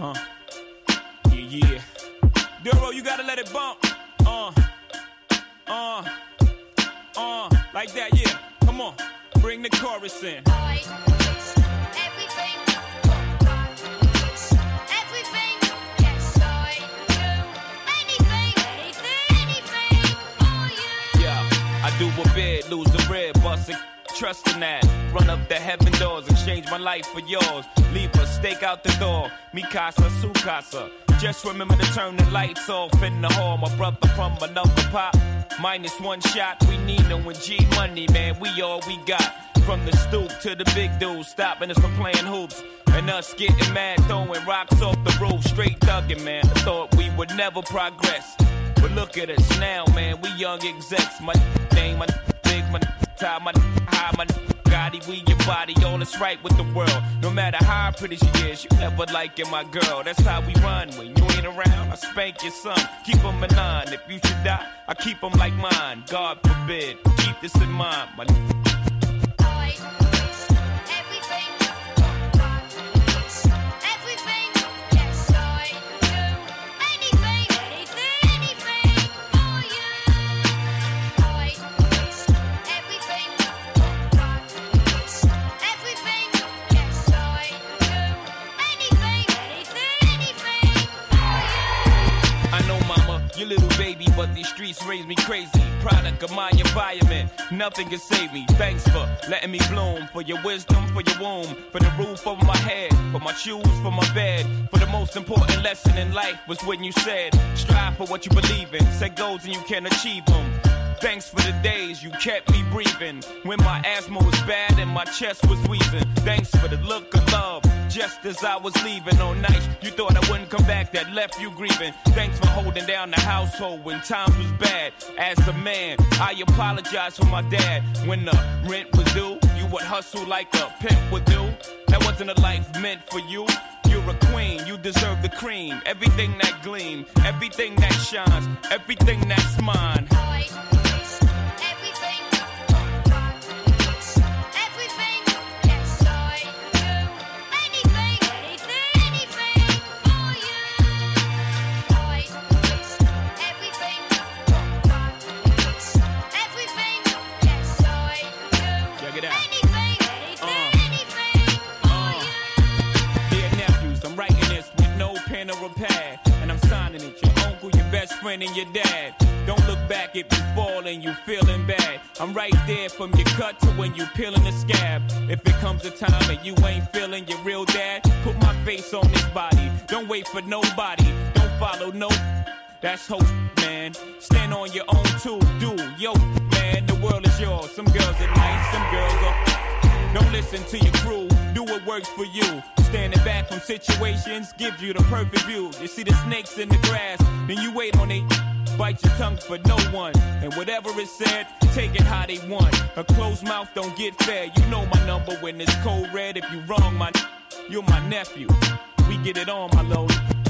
Yeah. Duro, you gotta let it bump. Like that, yeah. Come on, bring the chorus in. I do a bid, lose a rib, bust it, trust in that. Run up the heaven doors, exchange my life for yours. Leave a stake out the door, mi casa, su casa. Just remember to turn the lights off in the hall. My brother from another pop, minus one shot. We need no G money, man, we all we got. From the stoop to the big dudes, stopping us from playing hoops. And us getting mad, throwing rocks off the roof, straight thugging, man. I thought we would never progress. But look at us now, man, we young execs. My name, my big, my tie, my high, my Gotti, we your body, all is right with the world. No matter how pretty she is, you never liking my girl. That's how we run, when you ain't around, I spank your son. Keep him in line, if you should die, I keep him like mine. God forbid, keep this in mind, my your little baby, but these streets raise me crazy. Product of my environment, nothing can save me. Thanks for letting me bloom, for your wisdom, for your womb, for the roof over my head, for my shoes, for my bed. For the most important lesson in life was when you said, strive for what you believe in, set goals and you can achieve them. Thanks for the days you kept me breathing, when my asthma was bad and my chest was wheezing. Thanks for the look of love, just as I was leaving on nights you thought I wouldn't come back, that left you grieving. Thanks for holding down the household when times was bad. As a man, I apologize for my dad. When the rent was due, you would hustle like a pimp would do. That wasn't a life meant for you. You're a queen, you deserve the cream. Everything that gleams, everything that shines, everything that's mine. And I'm signing it, your uncle, your best friend, and your dad. Don't look back if you fall and you feeling bad. I'm right there from your cut to when you peeling the scab. If it comes a time and you ain't feeling your real dad, put my face on this body. Don't wait for nobody, don't follow no. That's hope, man. Stand on your own too, do, yo, man. The world is yours. Some girls are nice, some girls are. Don't listen to your crew, do what works for you. Standing back from situations gives you the perfect view. You see the snakes in the grass, then you wait on it. Bite your tongue for no one. And whatever is said, take it how they want. A closed mouth don't get fed. You know my number when it's cold red. If you wrong, you're my nephew. We get it on, my lord.